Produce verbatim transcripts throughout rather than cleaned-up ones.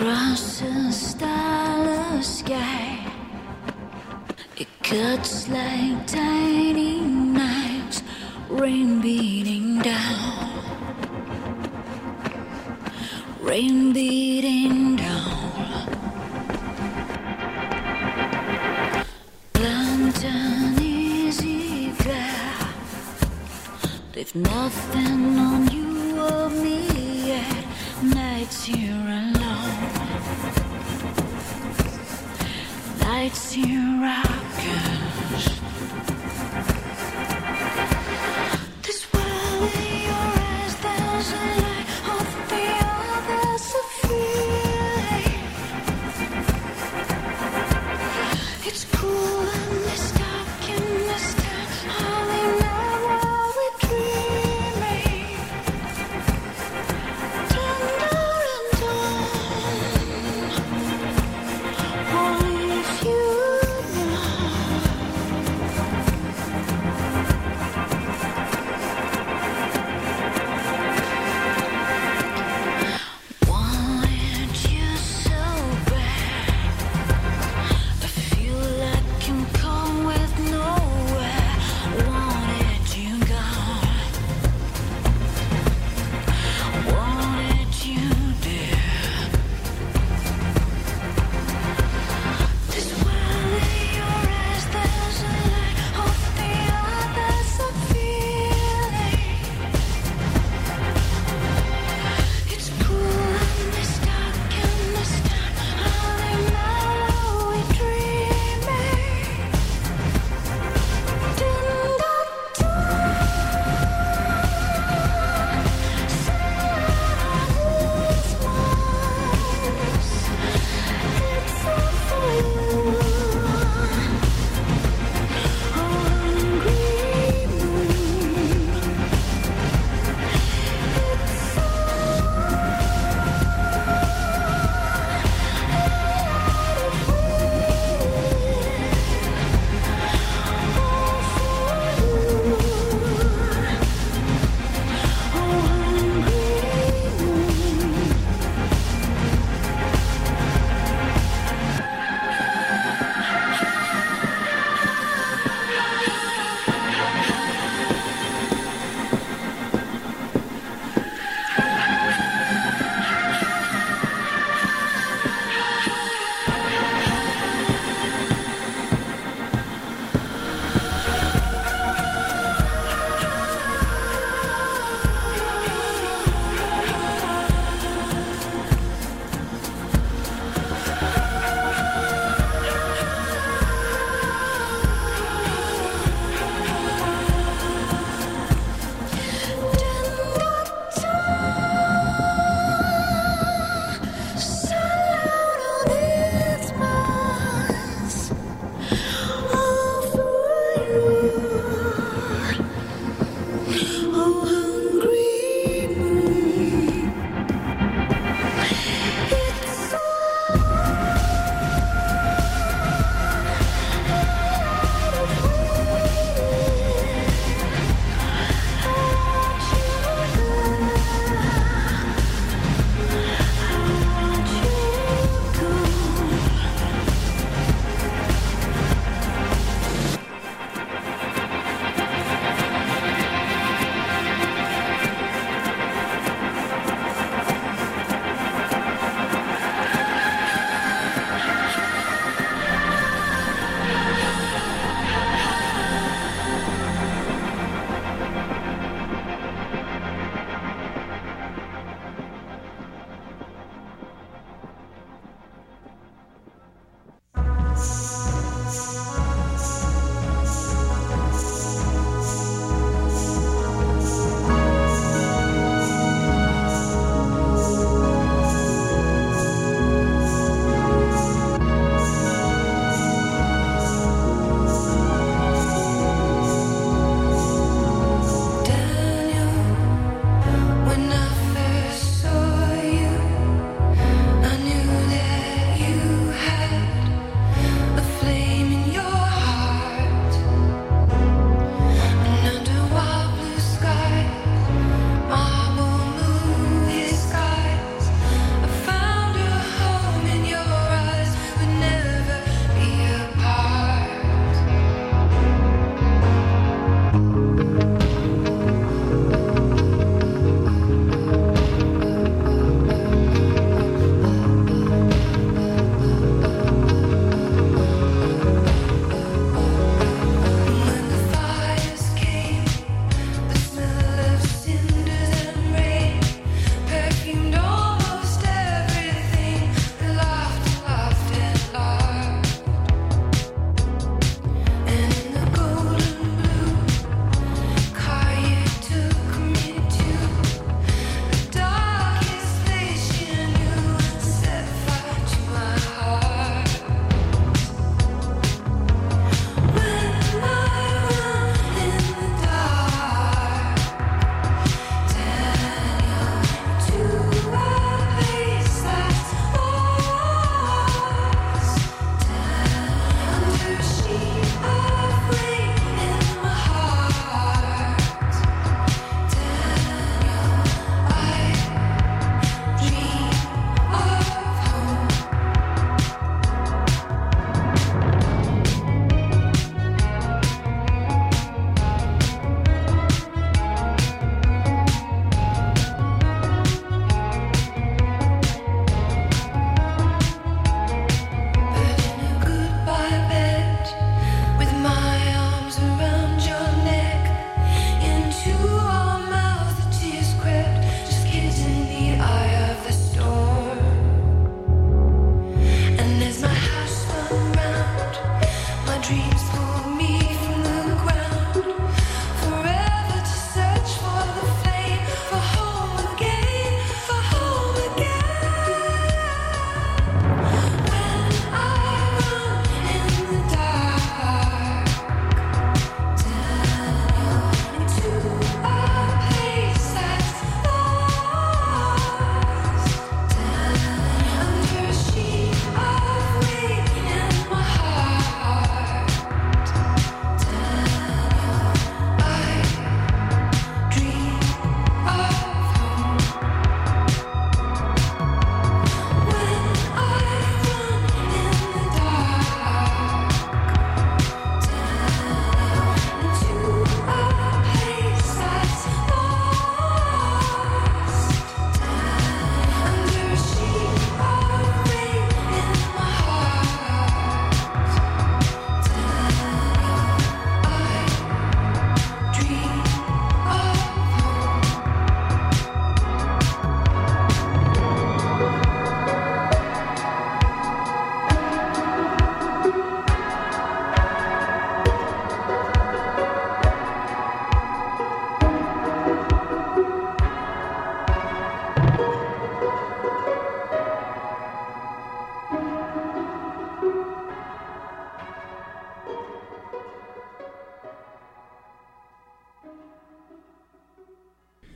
across a starless sky. It cuts like tiny knives, rain beating down, rain beating down. Lantern easy glare, leave nothing on you or me yet. Nights here alone, nights here outcast. This world in your eyes, there's a light of the others a feeling. It's cool and it's dark in this town. All we know while we're dreaming. Tender and dawn, only if you know.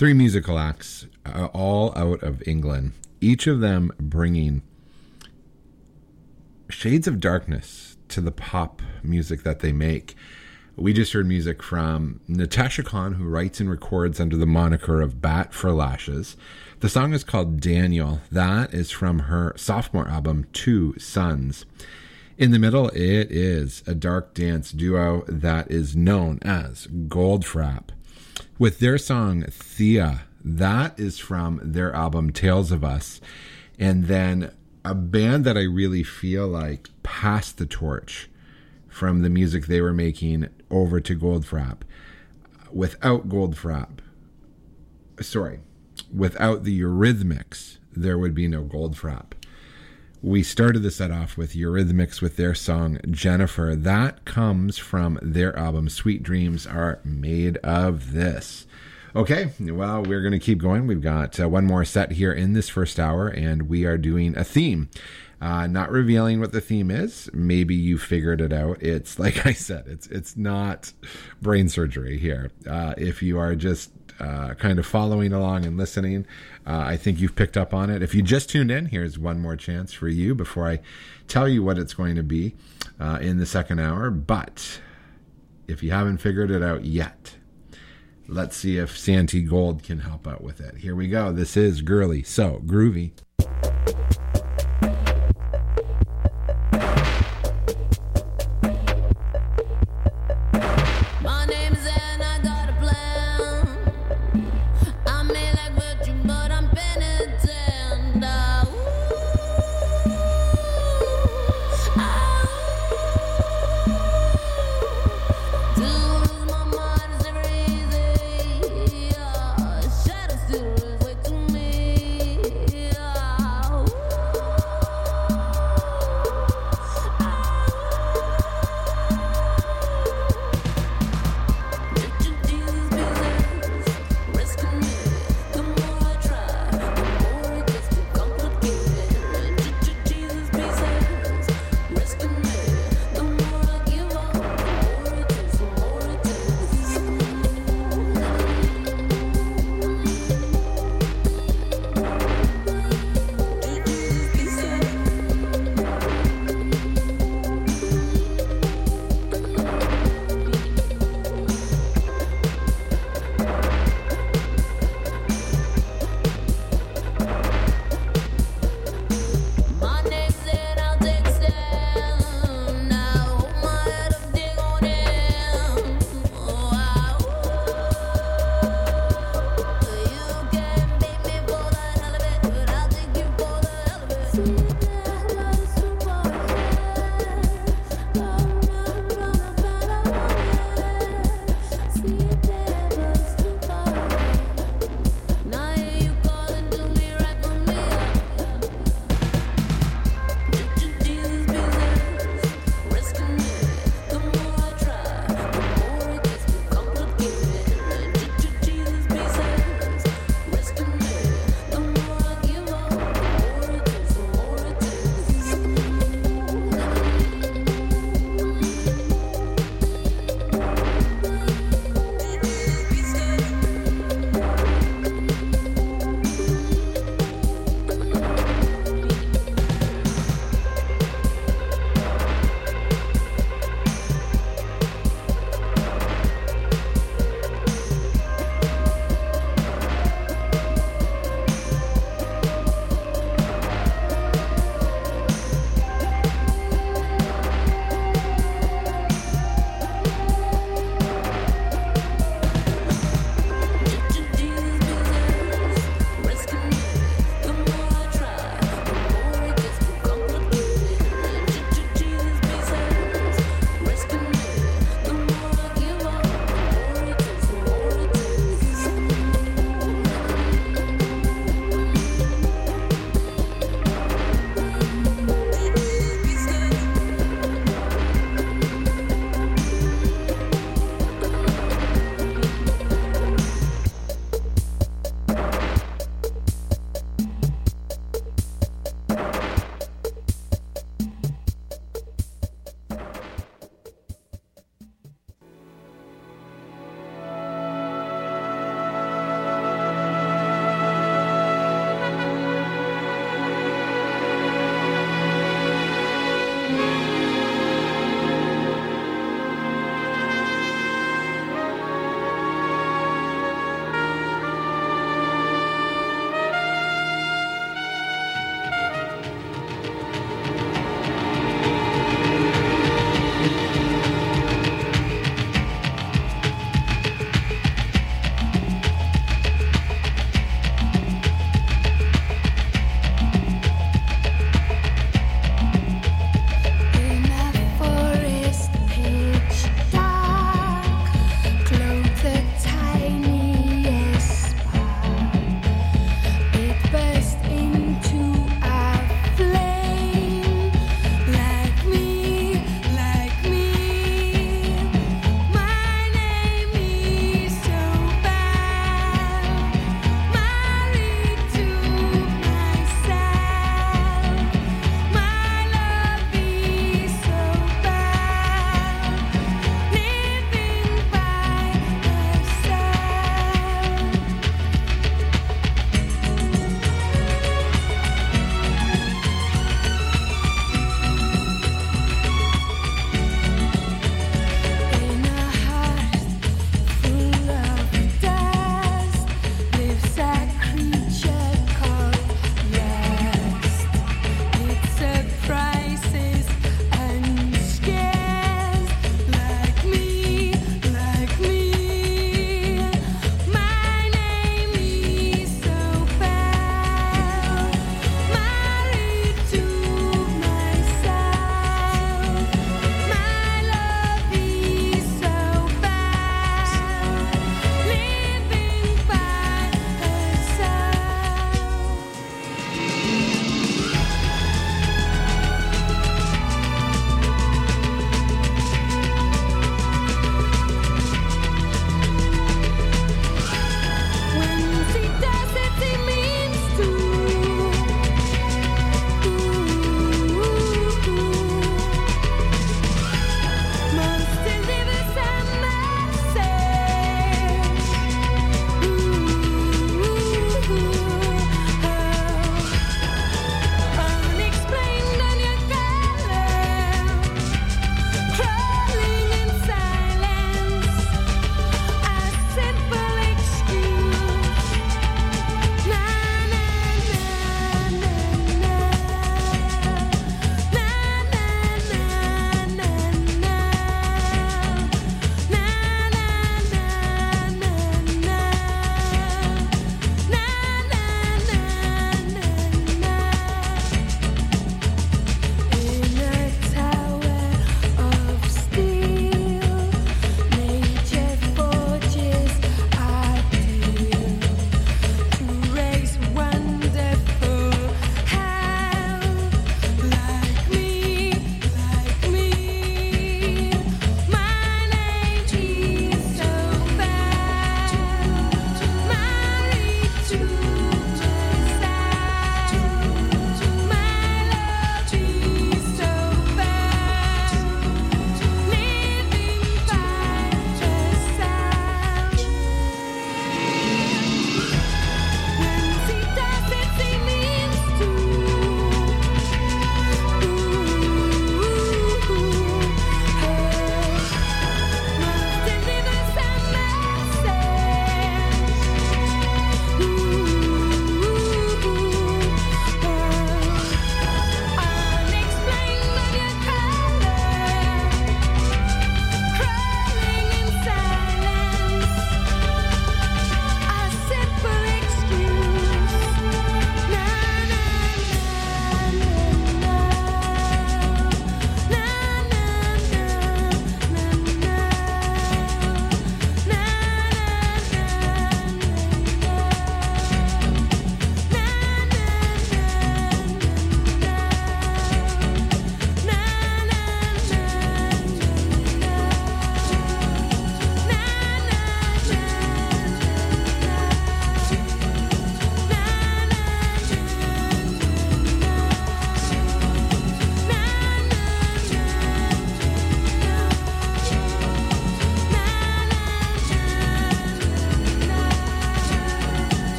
Three musical acts, uh, all out of England, each of them bringing shades of darkness to the pop music that they make. We just heard music from Natasha Khan, who writes and records under the moniker of Bat for Lashes. The song is called Daniel. That is from her sophomore album, Two Sons. In the middle, it is a dark dance duo that is known as Goldfrapp, with their song Thea. That is from their album Tales of Us. And then a band that I really feel like passed the torch from the music they were making over to Goldfrapp. Without Goldfrapp, sorry, without the Eurythmics, there would be no Goldfrapp. We started the set off with Eurythmics with their song Jennifer. That comes from their album Sweet Dreams Are Made of This. Okay, well, we're going to keep going. We've got uh, one more set here in this first hour, and we are doing a theme. Uh, not revealing what the theme is. Maybe you figured it out. It's, like I said, it's it's not brain surgery here. Uh, if you are just uh, kind of following along and listening, uh, I think you've picked up on it. If you just tuned in, here's one more chance for you before I tell you what it's going to be uh, in the second hour. But if you haven't figured it out yet, let's see if Santi Gold can help out with it. Here we go. This is Girly So Groovy. Shadows still is way to me.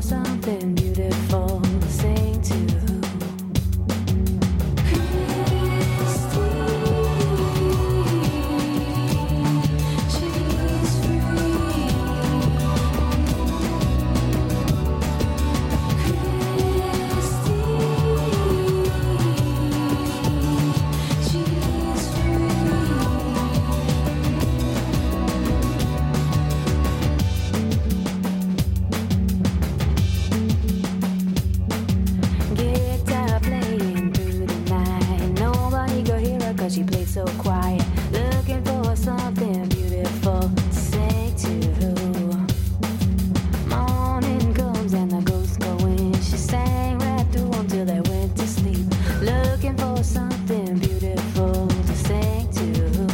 something beautiful to sing to. She played so quiet, looking for something beautiful to sing to. Morning comes and the ghosts go in. She sang right through until they went to sleep, looking for something beautiful to sing to.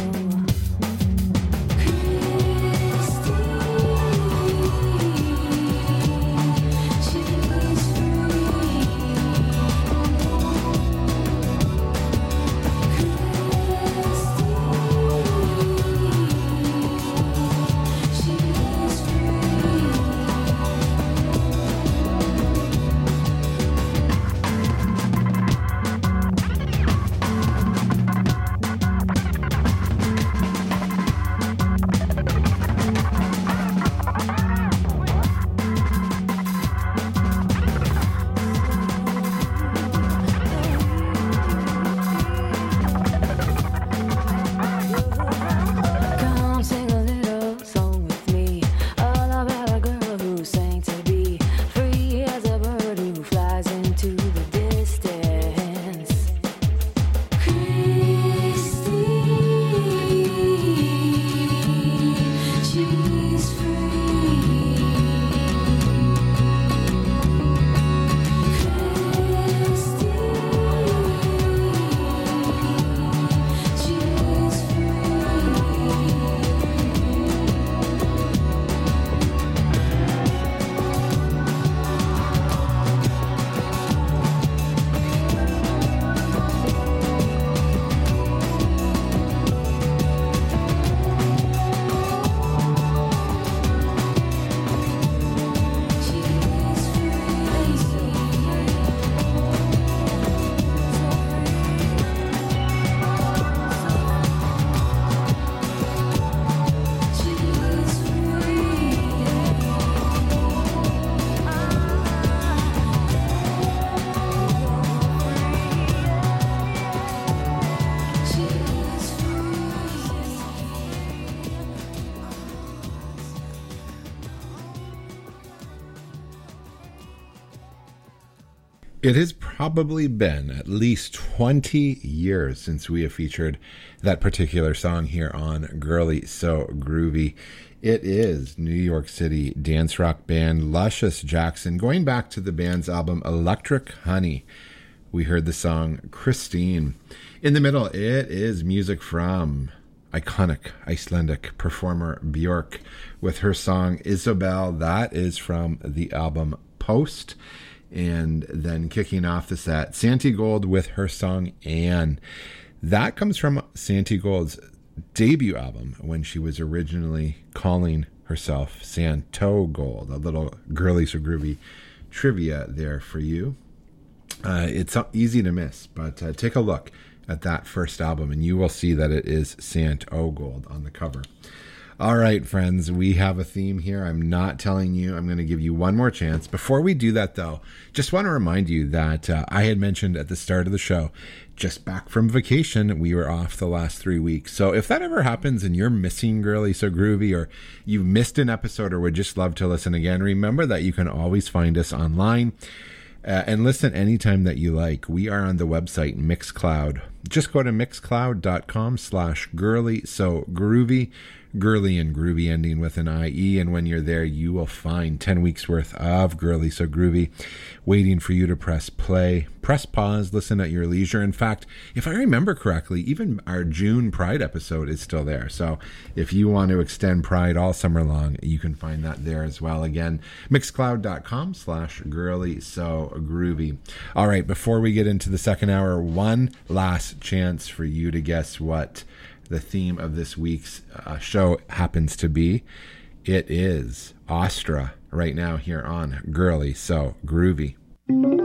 It has probably been at least twenty years since we have featured that particular song here on Girly So Groovy. It is New York City dance rock band Luscious Jackson. Going back to the band's album Electric Honey, we heard the song Christine. In the middle, it is music from iconic Icelandic performer Björk with her song Isabel. That is from the album Post. And then kicking off the set, Santi Gold with her song Anne. That comes from Santi Gold's debut album when she was originally calling herself Santo Gold. A little Girly So Groovy trivia there for you. Uh, it's easy to miss, but uh, take a look at that first album and you will see that it is Santo Gold on the cover. All right, friends, we have a theme here. I'm not telling you. I'm going to give you one more chance. Before we do that, though, just want to remind you that uh, I had mentioned at the start of the show, just back from vacation, we were off the last three weeks. So if that ever happens and you're missing Girly So Groovy, or you've missed an episode or would just love to listen again, remember that you can always find us online uh, and listen anytime that you like. We are on the website Mixcloud. Just go to mixcloud.com slash Girly So Groovy. Girly and groovy ending with an I E, and when you're there you will find ten weeks worth of Girly So Groovy waiting for you to press play, press pause, listen at your leisure. In fact, if I remember correctly, even our June Pride episode is still there, so if you want to extend Pride all summer long, you can find that there as well. Again, mixcloud.com slash Girly So Groovy. All right, before we get into the second hour, one last chance for you to guess what the theme of this week's uh, show happens to be. It is Astra, right now here on Girly So Groovy.